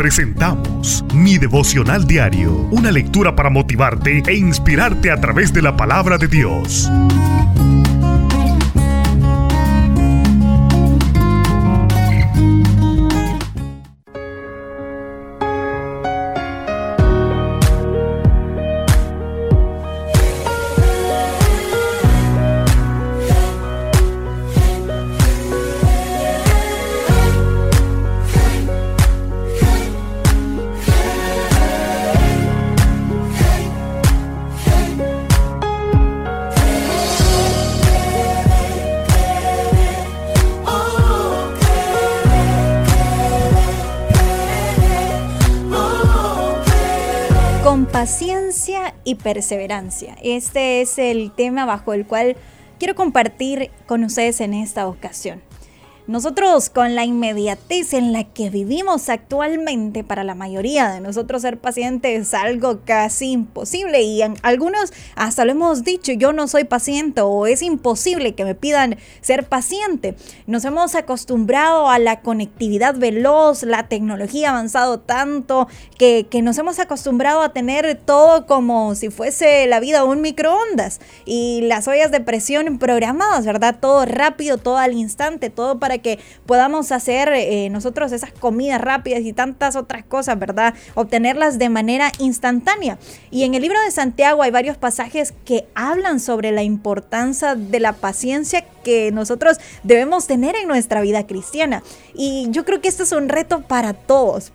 presentamos Mi Devocional Diario, una lectura para motivarte e inspirarte a través de la palabra de Dios. Con paciencia y perseverancia. Este es el tema bajo el cual quiero compartir con ustedes en esta ocasión. Nosotros, con la inmediatez en la que vivimos actualmente, para la mayoría de nosotros ser pacientes es algo casi imposible, y algunos hasta lo hemos dicho: yo no soy paciente, o es imposible que me pidan ser paciente. Nos hemos acostumbrado a la conectividad veloz, la tecnología ha avanzado tanto que nos hemos acostumbrado a tener todo como si fuese la vida un microondas, y las ollas de presión programadas, ¿verdad? Todo rápido, todo al instante, todo para que podamos hacer nosotros esas comidas rápidas y tantas otras cosas, ¿verdad? Obtenerlas de manera instantánea. Y en el libro de Santiago hay varios pasajes que hablan sobre la importancia de la paciencia que nosotros debemos tener en nuestra vida cristiana. Y yo creo que este es un reto para todos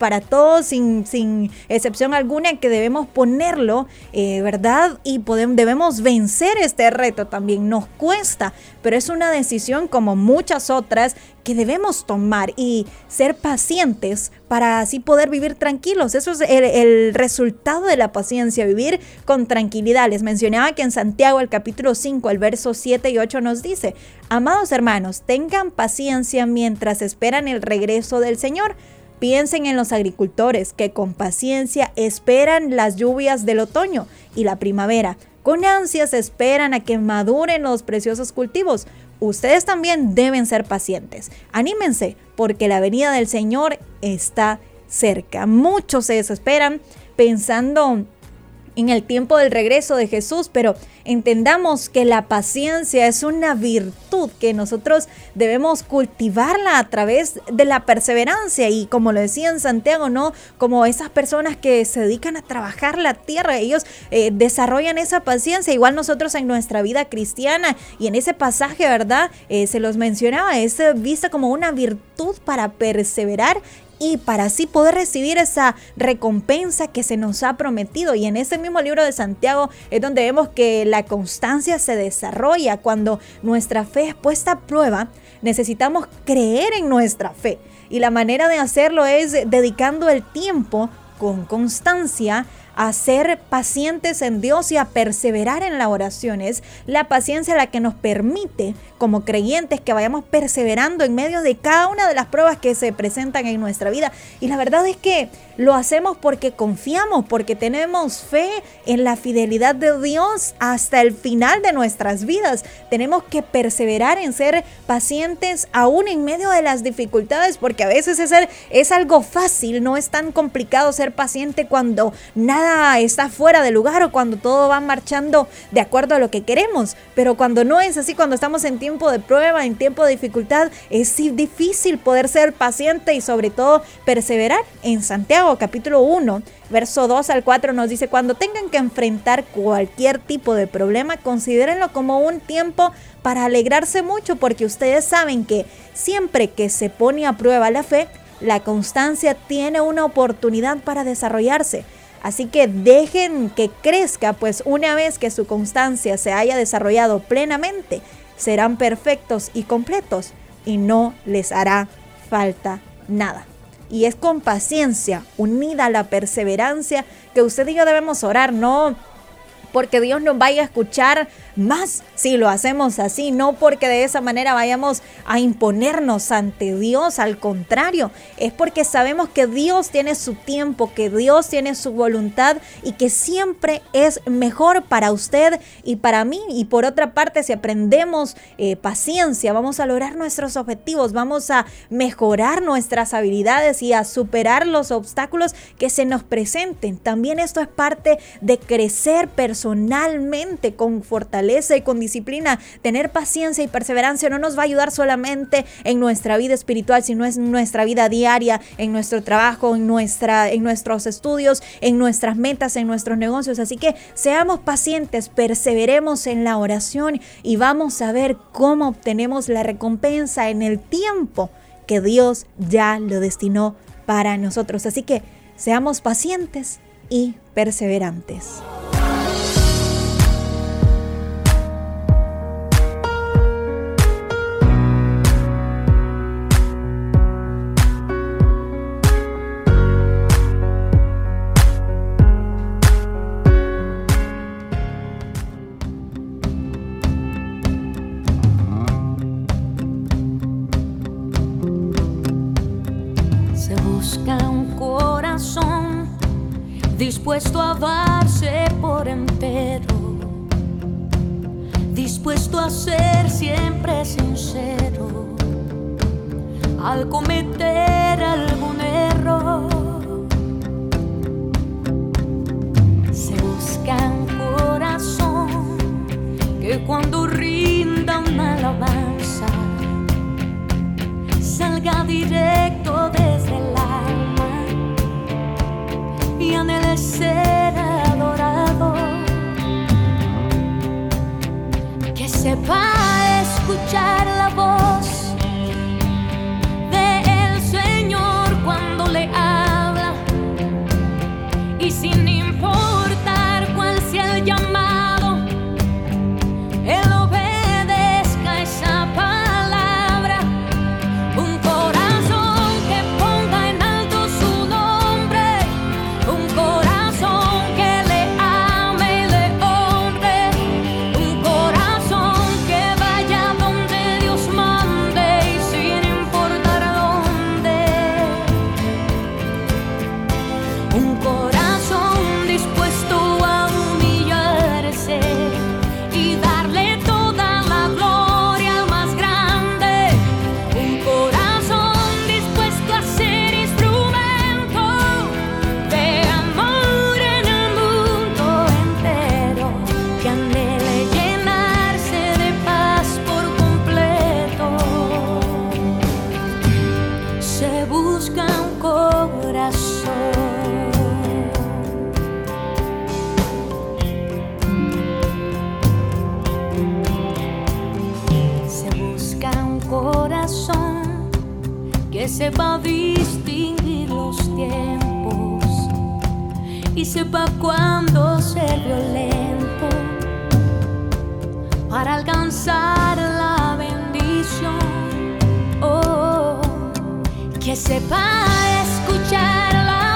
sin excepción alguna, que debemos ponerlo, ¿verdad? Y debemos vencer este reto. También nos cuesta, pero es una decisión como muchas otras que debemos tomar y ser pacientes para así poder vivir tranquilos. Eso es el resultado de la paciencia, vivir con tranquilidad. Les mencionaba que en Santiago, el capítulo 5, el verso 7 y 8 nos dice: amados hermanos, tengan paciencia mientras esperan el regreso del Señor. Piensen en los agricultores que con paciencia esperan las lluvias del otoño y la primavera. Con ansias esperan a que maduren los preciosos cultivos. Ustedes también deben ser pacientes. Anímense, porque la venida del Señor está cerca. Muchos se desesperan pensando en el tiempo del regreso de Jesús, pero entendamos que la paciencia es una virtud que nosotros debemos cultivarla a través de la perseverancia, y como lo decía en Santiago, no como esas personas que se dedican a trabajar la tierra, ellos desarrollan esa paciencia. Igual nosotros en nuestra vida cristiana, y en ese pasaje, ¿verdad? Se los mencionaba, es vista como una virtud para perseverar y para así poder recibir esa recompensa que se nos ha prometido. Y en ese mismo libro de Santiago es donde vemos que la constancia se desarrolla. Cuando nuestra fe es puesta a prueba, necesitamos creer en nuestra fe, y la manera de hacerlo es dedicando el tiempo con constancia a ser pacientes en Dios y a perseverar en la oración. Es la paciencia la que nos permite, como creyentes, que vayamos perseverando en medio de cada una de las pruebas que se presentan en nuestra vida. Y la verdad es que lo hacemos porque confiamos, porque tenemos fe en la fidelidad de Dios hasta el final de nuestras vidas. Tenemos que perseverar en ser pacientes aún en medio de las dificultades, porque a veces es algo fácil, no es tan complicado ser paciente cuando nada está fuera de lugar o cuando todo va marchando de acuerdo a lo que queremos. Pero cuando no es así, cuando estamos en tiempo de prueba, en tiempo de dificultad, es difícil poder ser paciente y sobre todo perseverar. En Santiago capítulo 1, verso 2 al 4 nos dice: cuando tengan que enfrentar cualquier tipo de problema, considérenlo como un tiempo para alegrarse mucho, porque ustedes saben que siempre que se pone a prueba la fe, la constancia tiene una oportunidad para desarrollarse. Así que dejen que crezca, pues una vez que su constancia se haya desarrollado plenamente, serán perfectos y completos y no les hará falta nada. Y es con paciencia, unida a la perseverancia, que usted y yo debemos orar, no porque Dios nos vaya a escuchar más si lo hacemos así, no porque de esa manera vayamos a imponernos ante Dios. Al contrario, es porque sabemos que Dios tiene su tiempo, que Dios tiene su voluntad y que siempre es mejor para usted y para mí. Y por otra parte, si aprendemos paciencia, vamos a lograr nuestros objetivos, vamos a mejorar nuestras habilidades y a superar los obstáculos que se nos presenten. También esto es parte de crecer personalmente con fortaleza y con disciplina. Tener paciencia y perseverancia no nos va a ayudar solamente en nuestra vida espiritual, sino en nuestra vida diaria, en nuestro trabajo, en nuestros estudios, en nuestras metas, en nuestros negocios. Así que seamos pacientes, perseveremos en la oración y vamos a ver cómo obtenemos la recompensa en el tiempo que Dios ya lo destinó para nosotros. Así que seamos pacientes y perseverantes. Dispuesto a darse por entero, dispuesto a ser siempre sincero, al cometer algún error. Se busca un corazón que cuando rinda una alabanza salga directo desde el alma y anhele ser adorado, que sepa escuchar la voz del Señor cuando le habla y sin importar cuál sea el llamado, Él obedezca esa palabra. Un corazón que ponga en alto su nombre, un corazón que le ame y le honre, un corazón que vaya donde Dios mande y sin importar dónde, un corazón dispuesto a humillarse y darle toda la gloria al más grande, un corazón dispuesto a ser instrumento de amor en el mundo entero, que anhele llenarse de paz por completo. Se busca un corazón. Se busca un corazón que sepa distinguir los tiempos y sepa cuándo ser violento para alcanzar la bendición. Oh, que sepa escuchar la